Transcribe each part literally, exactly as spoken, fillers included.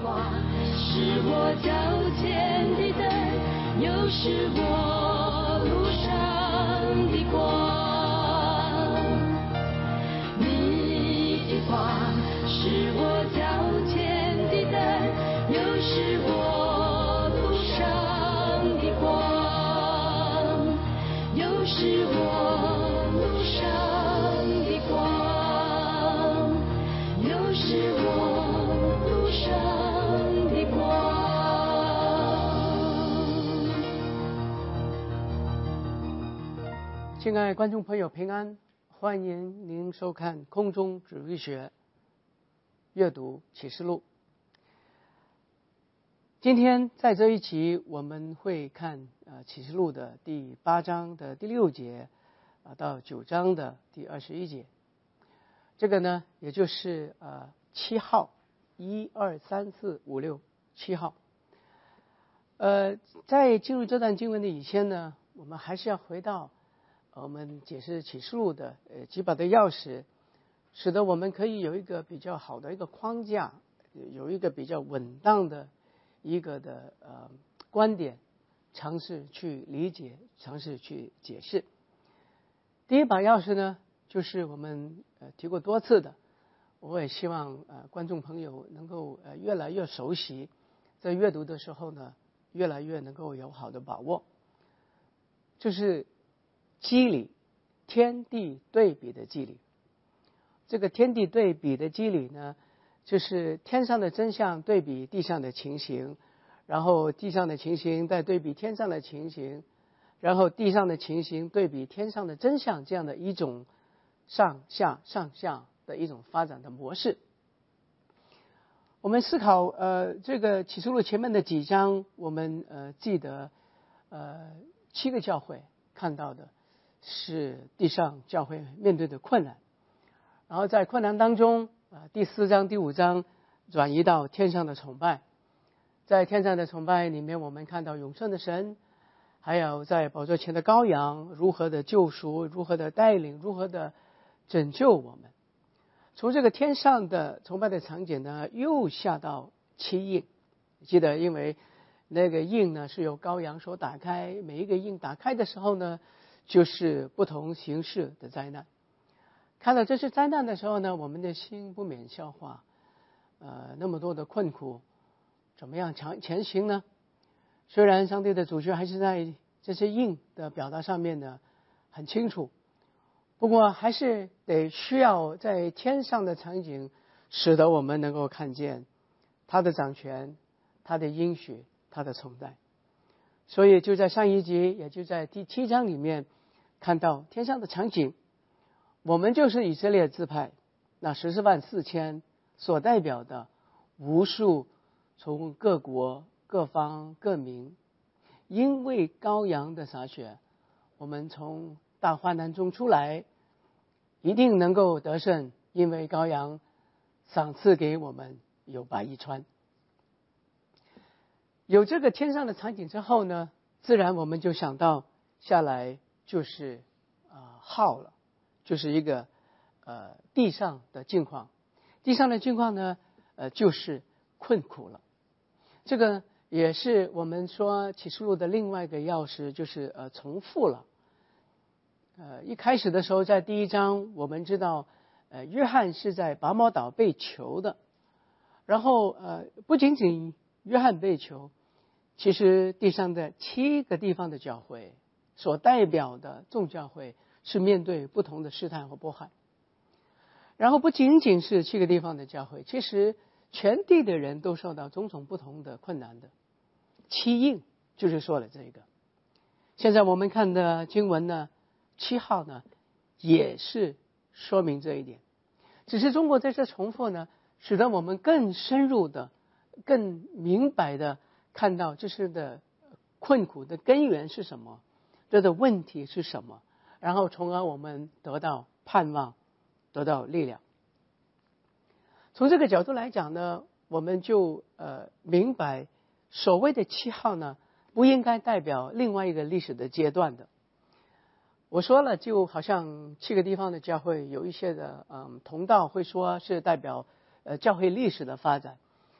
光，是我脚前的灯，又是我路上的光。你的光是我脚前的灯，又是我路上的光，又是我路上的光，又是我路上的光。 亲爱的观众朋友平安，欢迎您收看空中主日学阅读启示录。今天在这一集我们会看呃启示录的第八章的第六节啊到九章的第二十一节。这个呢也就是呃七号，一二三四五六七号。呃在进入这段经文的以前呢，我们还是要回到我们解释启示录的呃几把的钥匙，使得我们可以有一个比较好的一个框架，有一个比较稳当的一个的呃观点，尝试去理解，尝试去解释。第一把钥匙呢，就是我们呃提过多次的，我也希望呃观众朋友能够呃越来越熟悉，在阅读的时候呢，越来越能够有好的把握，就是机理，天地对比的机理。这个天地对比的机理呢，就是天上的真相对比地上的情形，然后地上的情形再对比天上的情形，然后地上的情形对比天上的真相，这样的一种上下上下的一种发展的模式。我们思考呃这个启示录前面的几章，我们呃记得呃七个教会看到的是地上教会面对的困难，然后在困难当中啊，第四章第五章转移到天上的崇拜，在天上的崇拜里面，我们看到永生的神，还有在宝座前的羔羊如何的救赎，如何的带领，如何的拯救我们。从这个天上的崇拜的场景呢，又下到七印。记得因为那个印呢是由羔羊所打开，每一个印打开的时候呢，就是不同形式的灾难。看到这是灾难的时候呢，我们的心不免消化，呃，那么多的困苦，怎么样前前行呢？虽然上帝的主权还是在这些印的表达上面呢很清楚，不过还是得需要在天上的场景，使得我们能够看见他的掌权，他的应许，他的存在。所以就在上一集，也就在第七章里面看到天上的场景，我们就是以色列支派那十四万四千所代表的无数从各国各方各民，因为羔羊的洒血，我们从大患难中出来，一定能够得胜，因为羔羊赏赐给我们有白衣穿。有这个天上的场景之后呢，自然我们就想到下来就是啊、呃、号了，就是一个呃地上的境况。地上的境况呢，呃就是困苦了。这个也是我们说启示录的另外一个钥匙，就是呃重复了。呃一开始的时候，在第一章我们知道，呃约翰是在拔摩岛被囚的，然后呃不仅仅约翰被囚，其实地上的七个地方的教会所代表的众教会是面对不同的试探和迫害。然后不仅仅是七个地方的教会，其实全地的人都受到种种不同的困难的。七印就是说了这个。现在我们看的经文呢，七号呢也是说明这一点，只是中国在这重复呢，使得我们更深入的更明白的看到这是的困苦的根源是什么，这的问题是什么，然后从而我们得到盼望，得到力量。从这个角度来讲呢，我们就呃明白所谓的七号呢，不应该代表另外一个历史的阶段的。我说了，就好像七个地方的教会有一些的嗯同道会说是代表呃教会历史的发展，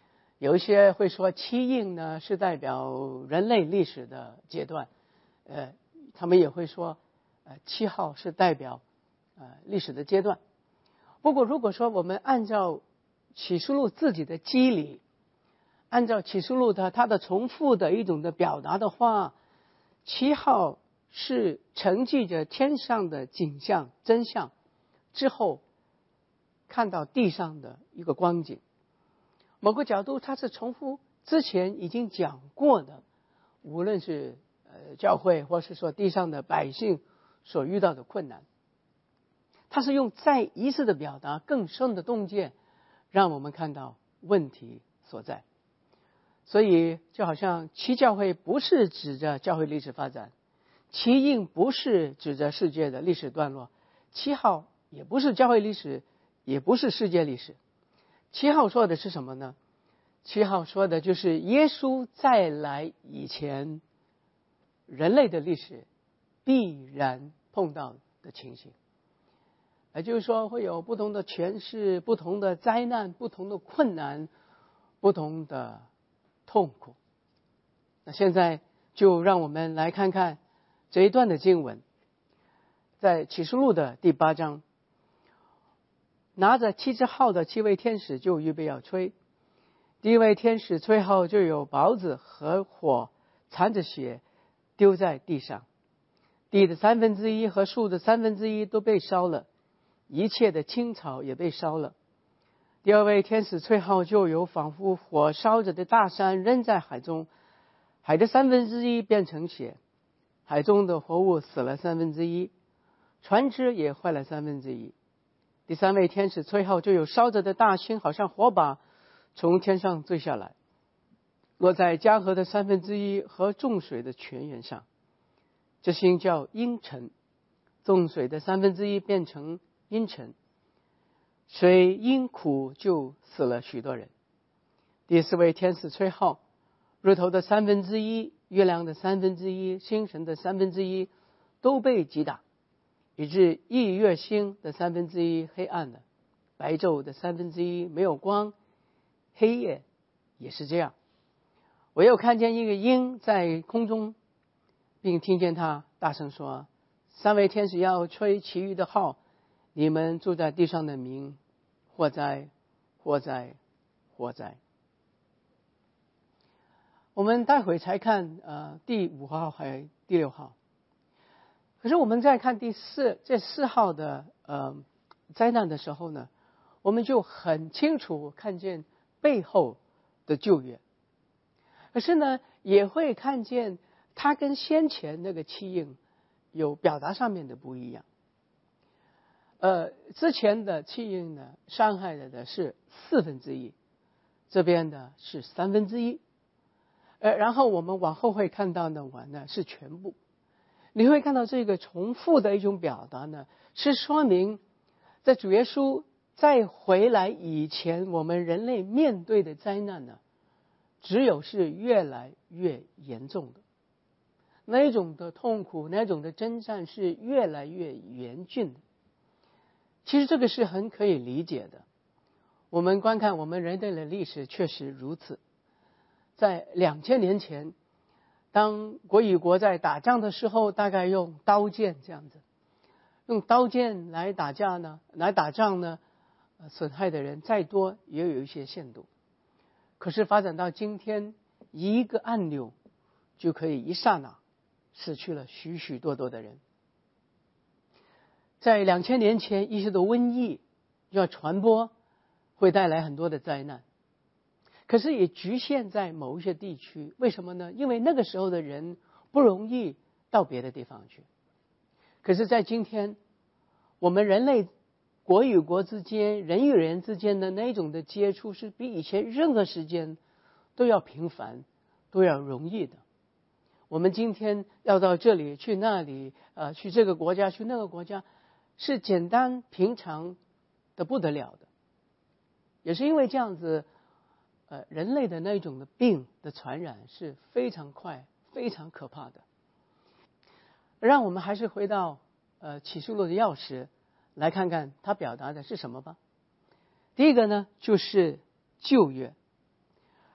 有一些会说七印呢是代表人类历史的阶段，呃，他们也会说，呃，七号是代表呃历史的阶段。不过如果说我们按照启示录自己的机理，按照启示录的它的重复的一种的表达的话，七号是承继着天上的景象真相之后看到地上的一个光景。某个角度它是重复之前已经讲过的，无论是呃教会或是说地上的百姓所遇到的困难，它是用再一次的表达更深的洞见，让我们看到问题所在。所以就好像七教会不是指着教会历史发展，七印不是指着世界的历史段落，七号也不是教会历史，也不是世界历史。七号说的是什么呢？七号说的就是耶稣再来以前人类的历史必然碰到的情形，也就是说会有不同的诠释，不同的灾难，不同的困难，不同的痛苦。那现在就让我们来看看这一段的经文，在启示录的第八章，拿着七只号的七位天使就预备要吹。第一位天使吹号，就有雹子和火掺着血丢在地上，地的三分之一和树的三分之一都被烧了，一切的青草也被烧了。第二位天使吹号，就有仿佛火烧着的大山扔在海中，海的三分之一变成血，海中的活物死了三分之一，船只也坏了三分之一。第三位天使吹号，就有烧着的大星，好像火把从天上坠下来，落在江河的三分之一和众水的泉源上。这星叫阴沉，众水的三分之一变成阴沉，水因苦就死了许多人。第四位天使吹号，日头的三分之一、月亮的三分之一、星辰的三分之一都被击打，以致一月星的三分之一黑暗了，白昼的三分之一没有光，黑夜也是这样。我又看见一个鹰在空中，并听见他大声说，三位天使要吹其余的号，你们住在地上的民，祸哉祸哉祸哉。我们待会才看呃第五号还有第六号，可是我们在看第四这四号的呃灾难的时候呢，我们就很清楚看见背后的救援，可是呢也会看见它跟先前那个七印有表达上面的不一样。呃，之前的七印呢，伤害的的是四分之一，这边的是三分之一。呃，然后我们往后会看到呢，完呢是全部。你会看到这个重复的一种表达呢，是说明在主耶稣再回来以前，我们人类面对的灾难呢，只有是越来越严重的，那一种的痛苦，那种的征战是越来越严峻的。其实这个是很可以理解的。我们观看我们人类的历史确实如此。在两千年前，当国与国在打仗的时候，大概用刀剑这样子，用刀剑来打架呢，来打仗呢，损害的人再多也有一些限度。可是发展到今天，一个按钮就可以一刹那死去了许许多多的人。在两千年前，一些的瘟疫要传播，会带来很多的灾难。可是也局限在某一些地区，为什么呢？因为那个时候的人不容易到别的地方去。可是在今天，我们人类国与国之间，人与人之间的那种的接触，是比以前任何时间都要频繁，都要容易的。我们今天要到这里去那里，呃，去这个国家去那个国家，是简单平常的不得了的。也是因为这样子，呃，人类的那种的病的传染是非常快、非常可怕的。让我们还是回到呃启示录的钥匙，来看看它表达的是什么吧。第一个呢，就是旧约。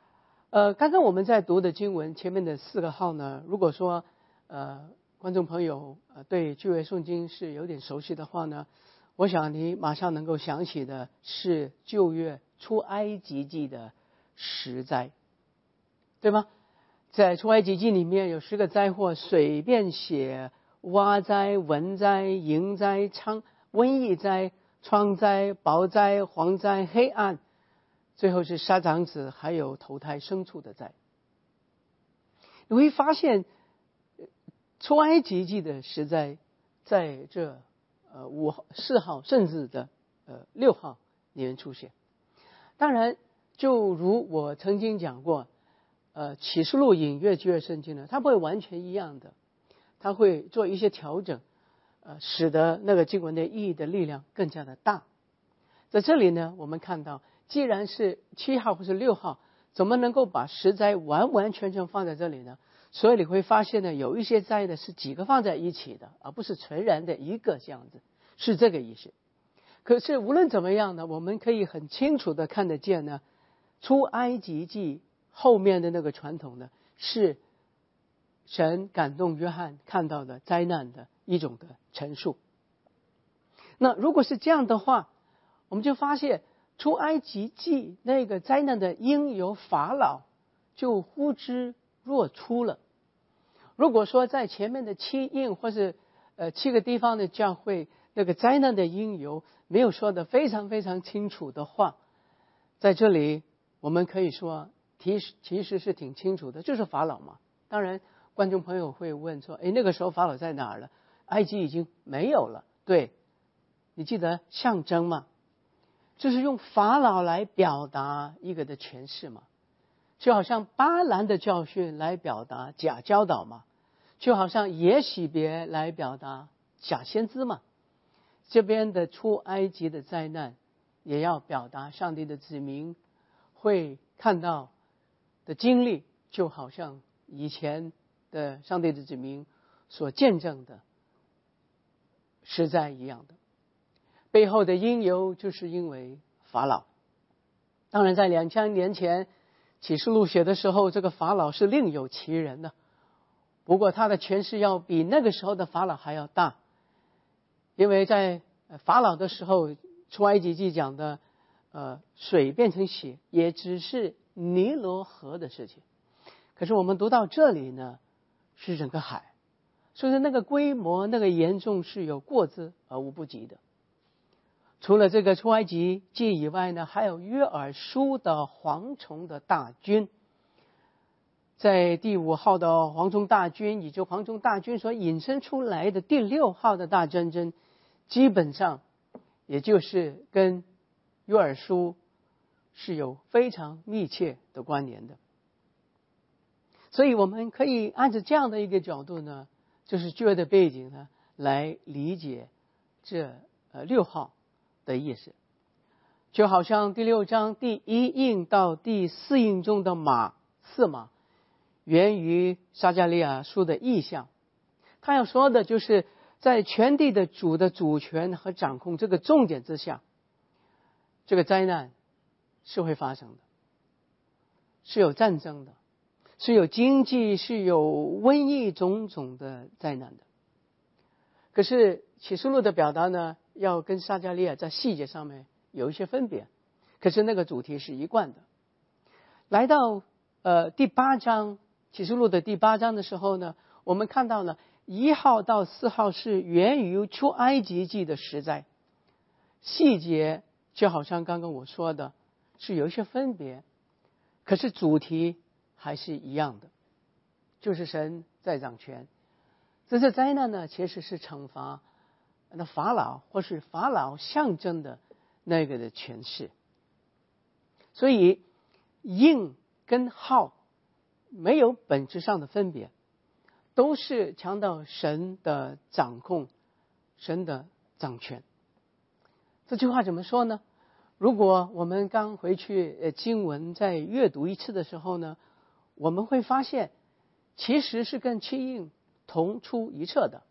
呃，刚刚我们在读的经文前面的四个号呢，如果说呃观众朋友呃对旧约圣经是有点熟悉的话呢，我想你马上能够想起的是旧约出埃及记的十灾，对吗？在出埃及记里面有十个灾祸，随便写蛙灾、蚊灾、蝇灾、疮瘟疫灾、疮灾、雹灾、蝗灾、黑暗，最后是杀长子，还有投胎牲畜的灾。你会发现出埃及记的十灾在这呃五号、四号甚至的呃六号里面出现。当然就如我曾经讲过，呃启示录引约旧约圣经呢，它不会完全一样的，它会做一些调整，呃使得那个经文的意义的力量更加的大。在这里呢，我们看到既然是七号或是六号，怎么能够把十灾完完全全放在这里呢？所以你会发现呢，有一些灾呢是几个放在一起的，而不是纯然的一个这样子，是这个意思。可是无论怎么样呢，我们可以很清楚的看得见呢，出埃及记后面的那个传统呢，是神感动约翰看到的灾难的一种的陈述。那如果是这样的话，我们就发现出埃及记那个灾难的因由法老就呼之若出了。如果说在前面的七印或是呃七个地方的教会那个灾难的因由没有说的非常非常清楚的话，在这里我们可以说其实其实是挺清楚的，就是法老嘛。当然观众朋友会问说，诶，那个时候法老在哪儿了？埃及已经没有了。对，你记得象征吗？就是用法老来表达一个的诠释嘛，就好像巴兰的教训来表达假教导嘛，就好像耶洗别来表达假先知嘛。这边的出埃及的灾难也要表达上帝的子民会看到的经历，就好像以前的上帝的子民所见证的实在一样的。背后的因由就是因为法老。当然在两千年前启示录写的时候，这个法老是另有其人的，不过他的权势要比那个时候的法老还要大。因为在法老的时候，出埃及记讲的呃水变成血也只是尼罗河的事情，可是我们读到这里呢，是整个海，所以那个规模那个严重是有过之而无不及的。除了这个出埃及记以外呢，还有约珥书的蝗虫的大军。在第五号的蝗虫大军以及蝗虫大军所引申出来的第六号的大战争，基本上也就是跟约珥书是有非常密切的关联的。所以我们可以按照这样的一个角度呢，就是旧约的背景呢，来理解这呃六号的意思。就好像第六章第一印到第四印中的马四马，源于撒迦利亚书的意象。他要说的就是在全地的主的主权和掌控这个重点之下，这个灾难是会发生的，是有战争的，是有经济，是有瘟疫种种的灾难的。可是启示录的表达呢，要跟撒迦利亚在细节上面有一些分别，可是那个主题是一贯的。来到呃第八章启示录的第八章的时候呢，我们看到了一号到四号是源于出埃及记的十灾，细节就好像刚刚我说的是有一些分别，可是主题还是一样的，就是神在掌权。这次灾难呢，其实是惩罚那法老或是法老象征的那个的权势。所以印跟号没有本质上的分别，都是强调神的掌控，神的掌权。这句话怎么说呢？如果我们刚回去呃经文再阅读一次的时候呢，我们会发现其实是跟七印同出一辙的。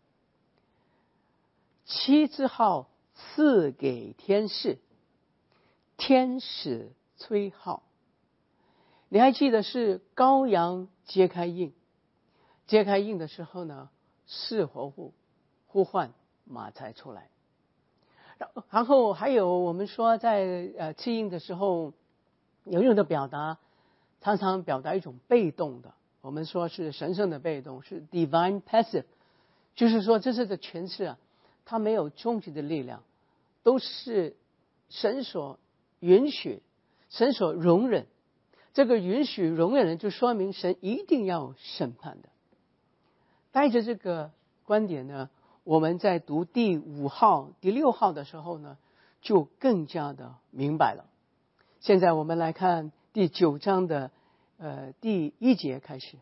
七之号赐给天使，天使吹号。 你还记得是羔羊揭开印，揭开印的时候呢，是活物呼唤马才出来。然后还有我们说在呃弃印的时候，有用的表达常常表达一种被动的，我们说是神圣的被动，是 divine passive， 就是说这是的诠释啊，它没有终极的力量，都是神所允许，神所容忍。这个允许容忍就说明神一定要审判的。带着这个观点呢，我们在读第五号、第六号的时候呢，就更加的明白了。现在我们来看第九章的呃第一节开始。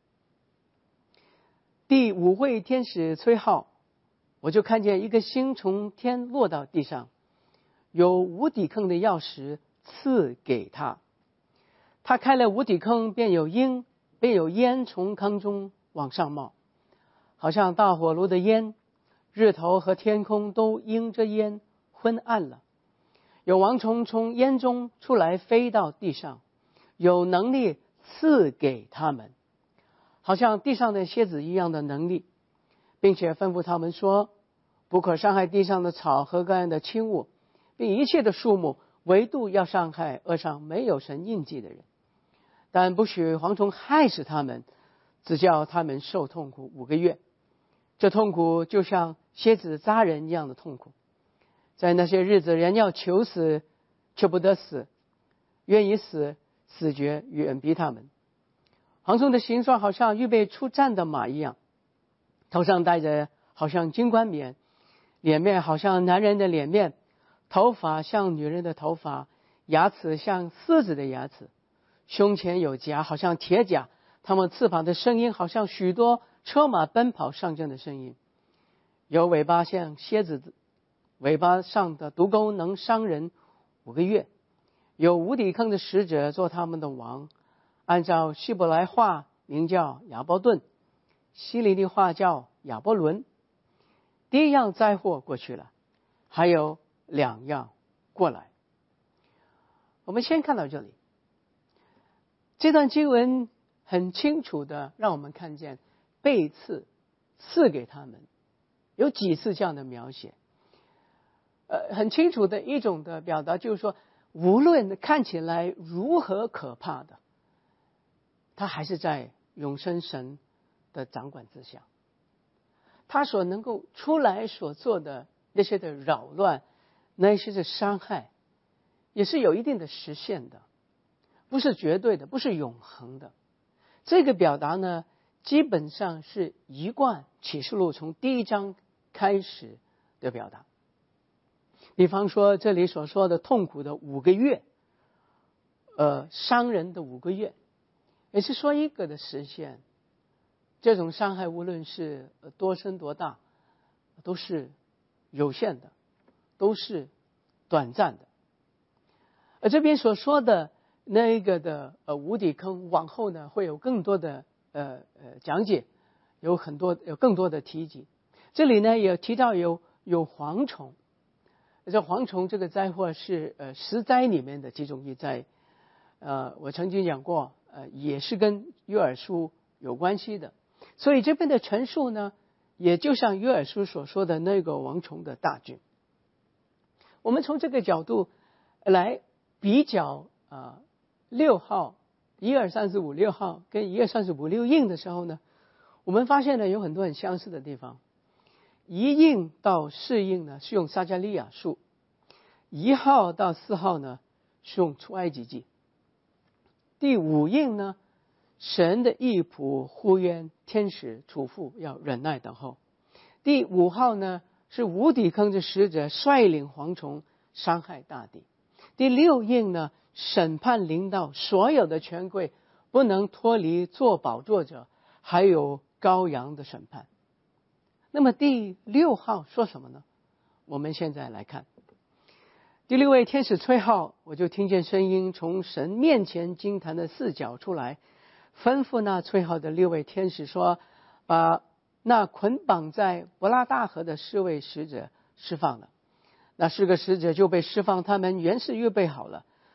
第五位天使吹号，我就看见一个星从天落到地上，有无底坑的钥匙赐给他。他开了无底坑，便有烟，便有烟从坑中往上冒，好像大火炉的烟，日头和天空都因着烟昏暗了。有王虫从烟中出来飞到地上，有能力赐给他们，好像地上的蝎子一样的能力，并且吩咐他们说，不可伤害地上的草和各样的轻物，并一切的树木，唯独要伤害额上没有神印记的人。但不许蝗虫害死他们，只叫他们受痛苦五个月。这痛苦就像蝎子扎人一样的痛苦。在那些日子，人要求死却不得死，愿意死，死绝远逼他们。蝗虫的形状好像预备出战的马一样，头上戴着好像金冠冕，脸面好像男人的脸面，头发像女人的头发，牙齿像狮子的牙齿，胸前有甲，好像铁甲，他们翅膀的声音好像许多车马奔跑上阵的声音。有尾巴像蝎子，尾巴上的毒钩能伤人五个月。有无底坑的使者做他们的王，按照希伯来话名叫亚伯顿，希利尼话叫亚伯伦。第一样灾祸过去了，还有两样过来。我们先看到这里，这段经文很清楚的让我们看见被赐赐给他们，有几次这样的描写。呃，很清楚的一种的表达就是说，无论看起来如何可怕的，他还是在永生神的掌管之下。他所能够出来所做的那些的扰乱，那些的伤害，也是有一定的实现的，不是绝对的，不是永恒的。这个表达呢，基本上是一贯启示录从第一章开始的表达。比方说这里所说的痛苦的五个月，呃，伤人的五个月，也是说一个的实现。这种伤害无论是多深多大，都是有限的，都是短暂的。而这边所说的那个的呃无底坑，往后呢会有更多的呃呃讲解，有很多有更多的提及。这里呢也提到有有蝗虫。这蝗虫这个灾祸是呃十灾里面的其中一灾，呃，我曾经讲过，呃，也是跟约珥书有关系的。所以这边的陈述呢，也就像约珥书所说的那个蝗虫的大军。我们从这个角度来比较啊，六号一二三四五六号跟一二三四五六印的时候呢，我们发现呢有很多很相似的地方。一印到四印呢是用撒迦利亚书，一号到四号呢是用出埃及记，第五印呢神的义仆呼冤，天使嘱咐要忍耐等候，第五号呢是无底坑的使者率领蝗虫伤害大地，第六印呢审判临到所有的权贵，不能脱离做宝座者，还有羔羊的审判。那么第六号说什么呢？我们现在来看第六位天使吹号，我就听见声音从神面前金坛的四角出来，吩咐那吹号的六位天使说，把那捆绑在伯拉大河的四位使者释放了。那四个使者就被释放，他们原是预备好了，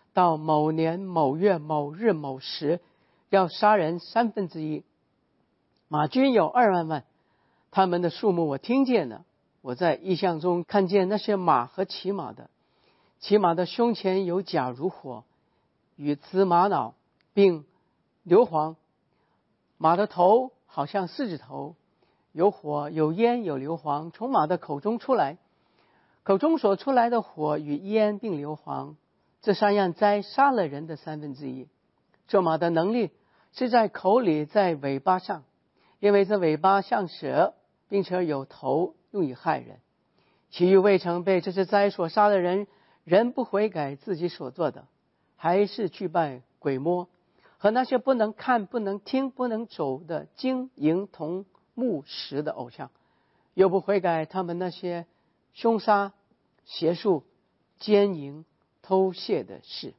到某年某月某日某时，要杀人三分之一。马军有二万万，他们的数目我听见了。我在异象中看见那些马和骑马的，骑马的胸前有甲如火，与紫玛瑙，并硫磺。马的头好像狮子头，有火有烟有硫磺从马的口中出来，口中所出来的火与烟并硫磺，这三样灾杀了人的三分之一。这马的能力是在口里，在尾巴上，因为这尾巴像蛇，并且有头，用以害人。其余未曾被这只灾所杀的人，人不悔改自己所做的，还是去拜鬼魔和那些不能看不能听不能走的金银铜木石的偶像，又不悔改他们那些凶杀邪术奸淫偷窃的事。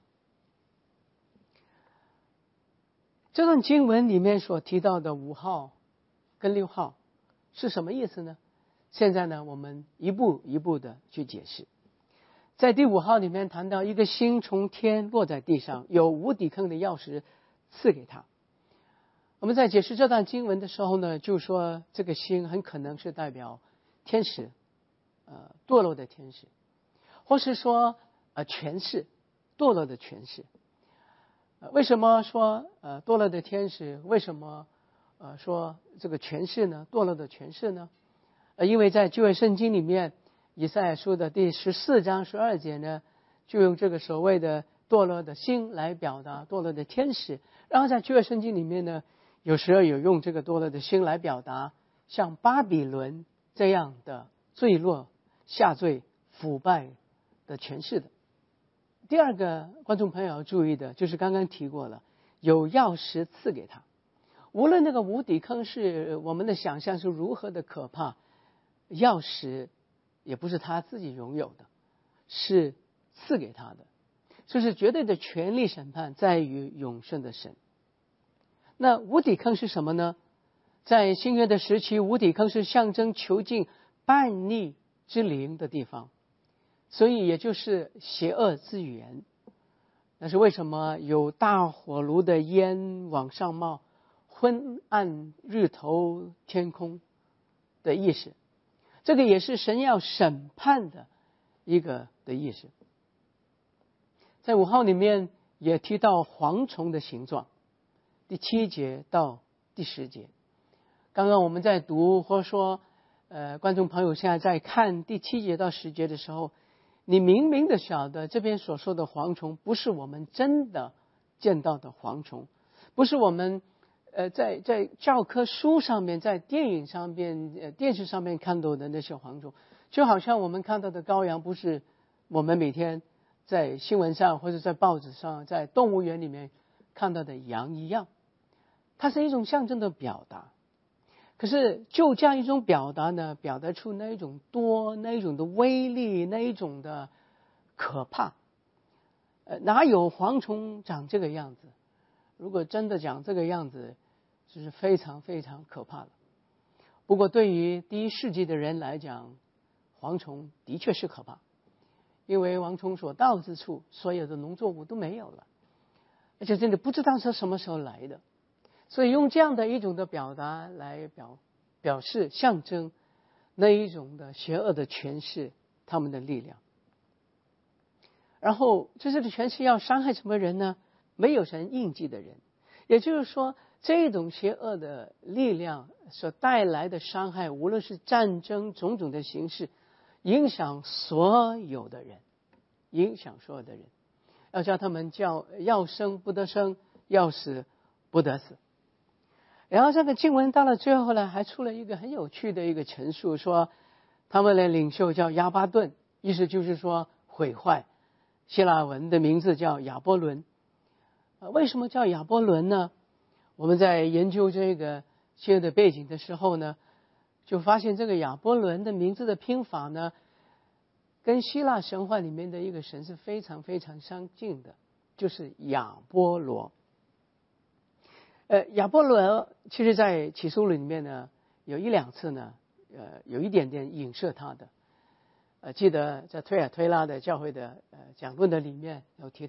这段经文里面所提到的五号跟六号是什么意思呢？现在呢，我们一步一步的去解释。在第五号里面谈到一个星从天落在地上，有无底坑的钥匙赐给他。我们在解释这段经文的时候呢，就说这个星很可能是代表天使，呃，堕落的天使，或是说呃权势，堕落的权势。呃、为什么说呃堕落的天使？为什么呃说这个权势呢？堕落的权势呢？呃，因为在旧约圣经里面，以赛亚书的第十四章十二节呢，就用这个所谓的堕落的星来表达堕落的天使。然后在旧约圣经里面呢，有时候有用这个堕落的星来表达像巴比伦这样的坠落、下坠、腐败的权势的。第二个观众朋友要注意的就是刚刚提过了，有钥匙赐给他。无论那个无底坑是我们的想象是如何的可怕，钥匙也不是他自己拥有的，是赐给他的。这是绝对的权力审判在于永生的神。那无底坑是什么呢？在新约的时期，无底坑是象征囚禁叛逆之灵的地方，所以也就是邪恶之源。那是为什么有大火炉的烟往上冒，昏暗日头天空的意思。这个也是神要审判的一个的意思。在五号里面也提到蝗虫的形状，第七节到第十节。刚刚我们在读，或说呃，观众朋友现在在看第七节到十节的时候，你明明的晓得这边所说的蝗虫不是我们真的见到的蝗虫，不是我们呃在在教科书上面，在电影上面、呃电视上面看到的那些蝗虫，就好像我们看到的羔羊不是我们每天在新闻上或者在报纸上、在动物园里面看到的羊一样，它是一种象征的表达。可是就这样一种表达呢，表达出那一种多、那一种的威力、那一种的可怕。呃，哪有蝗虫长这个样子？如果真的长这个样子，就是非常非常可怕了。不过对于第一世纪的人来讲，蝗虫的确是可怕，因为蝗虫所到之处，所有的农作物都没有了，而且真的不知道是什么时候来的。所以用这样的一种的表达来表表示象征那一种的邪恶的权势，他们的力量。然后这是的权势要伤害什么人呢？没有神印记的人。也就是说，这种邪恶的力量所带来的伤害，无论是战争种种的形式，影响所有的人，影响所有的人，要叫他们叫要生不得生，要死不得死。然后这个经文到了最后呢，还出了一个很有趣的一个陈述，说他们的领袖叫亚巴顿，意思就是说毁坏。希腊文的名字叫亚波伦。为什么叫亚波伦呢？我们在研究这个新约的背景的时候呢，就发现这个亚波伦的名字的拼法呢，跟希腊神话里面的一个神是非常非常相近的，就是亚波罗。呃，亚波罗其实在启示录里面呢，有一两次呢，呃，有一点点影射他的。呃，记得在推尔推拉的教会的呃讲论的里面有提到，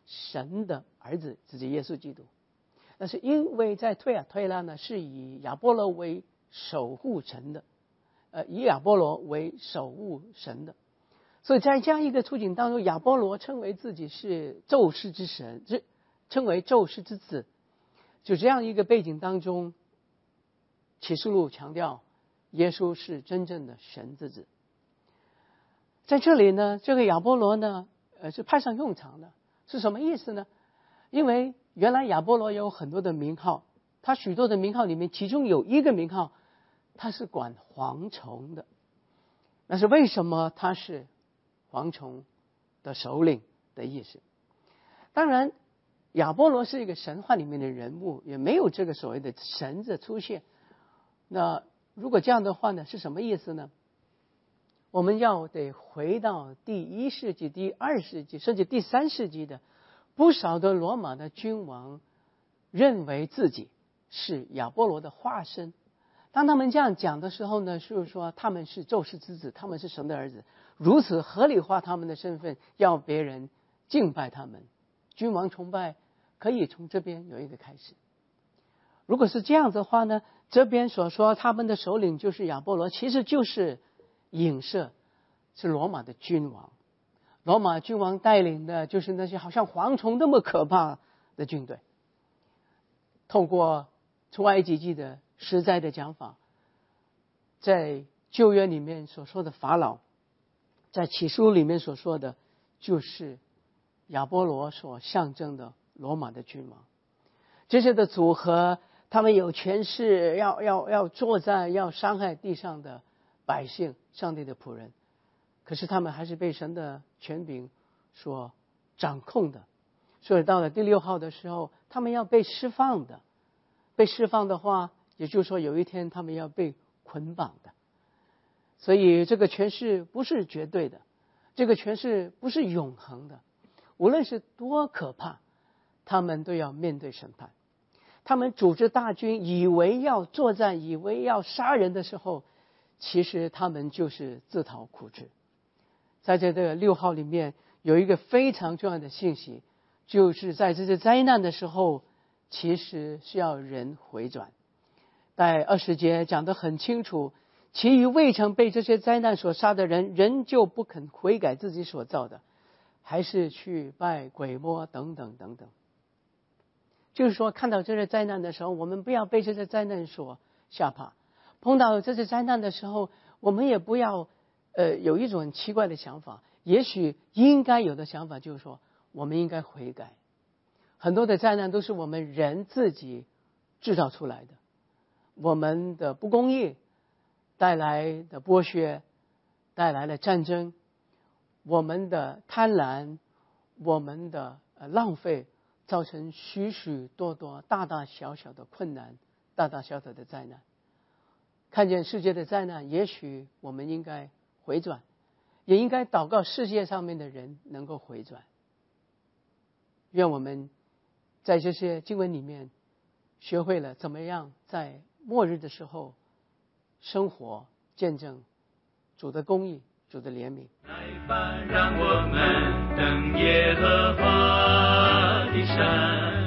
神的儿子，指耶稣基督。但是因为在推亚推拉呢，是以亚波罗为守护神的，呃，以亚波罗为守护神的，所以在这样一个处境当中，亚波罗称为自己是宙斯之神，称为宙斯之子。就这样一个背景当中，启示录强调耶稣是真正的神之子。在这里呢，这个亚波罗呢，呃，是派上用场的，是什么意思呢？因为原来亚波罗有很多的名号，他许多的名号里面，其中有一个名号，他是管蝗虫的。那是为什么他是蝗虫的首领的意思？当然，亚波罗是一个神话里面的人物，也没有这个所谓的神的出现。那如果这样的话呢，是什么意思呢？我们要得回到第一世纪、第二世纪，甚至第三世纪的不少的罗马的君王认为自己是亚波罗的化身。当他们这样讲的时候呢，就是说他们是宙斯之子，他们是神的儿子，如此合理化他们的身份，要别人敬拜他们。君王崇拜可以从这边有一个开始。如果是这样子的话呢，这边所说他们的首领就是亚波罗，其实就是影射是罗马的君王。罗马君王带领的就是那些好像蝗虫那么可怕的军队。透过出埃及记的实在的讲法，在旧约里面所说的法老，在启示录里面所说的就是亚波罗所象征的罗马的君王。这些的组合，他们有权势，要要要作战，要伤害地上的百姓，上帝的仆人。可是他们还是被神的权柄所掌控的。所以到了第六号的时候，他们要被释放的。被释放的话，也就是说有一天他们要被捆绑的。所以这个权势不是绝对的，这个权势不是永恒的。无论是多可怕，他们都要面对审判。他们组织大军，以为要作战，以为要杀人的时候，其实他们就是自讨苦吃。在这个六号里面有一个非常重要的信息，就是在这些灾难的时候，其实是要人回转。在二十节讲得很清楚，其余未曾被这些灾难所杀的人，人就不肯悔改自己所造的，还是去拜鬼魔等等等等。就是说，看到这些灾难的时候，我们不要被这些灾难所吓怕。碰到这些灾难的时候，我们也不要呃有一种很奇怪的想法。也许应该有的想法就是说，我们应该悔改。很多的灾难都是我们人自己制造出来的，我们的不公义带来的剥削，带来了战争，我们的贪婪，我们的呃浪费，造成许许多多大大小小的困难，大大小小的灾难。看见世界的灾难，也许我们应该回转，也应该祷告世界上面的人能够回转。愿我们在这些经文里面学会了怎么样在末日的时候生活，见证主的公义，主的怜悯。 来吧，让我们登耶和华的山。